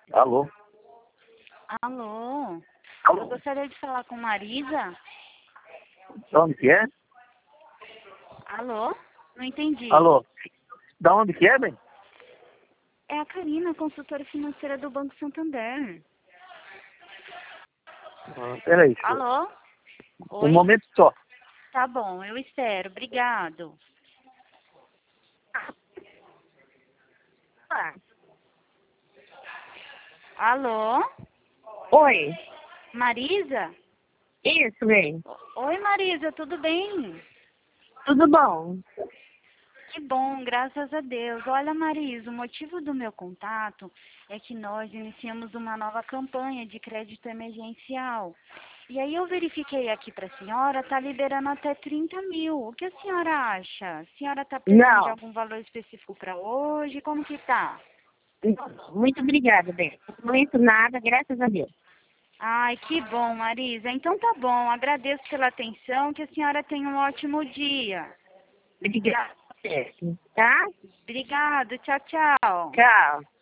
Alô? Alô? Eu Alô? gostaria de falar com Marisa. Da onde que é? Alô? Não entendi. Alô? Da onde que é, bem? É a Karina, consultora financeira do Banco Santander. Peraí, senhor. Alô? Um Oi? momento só. Tá bom, eu espero. Obrigado. Ah, Alô? oi, Marisa? isso, bem. Oi, Marisa, tudo bem? Tudo bom? Que bom, graças a Deus. Olha, Marisa, o motivo do meu contato é que nós iniciamos uma nova campanha de crédito emergencial. E aí eu verifiquei aqui para a senhora, está liberando até 30 mil. O que a senhora acha? A senhora está precisando de Não, algum valor específico para hoje? Como que tá? não, muito obrigada, bem. Não muito nada, graças a Deus. Ai, que bom, Marisa. Então tá bom, agradeço pela atenção, que a senhora tenha um ótimo dia. Obrigada, tá? Obrigado, tchau, tchau. Tchau.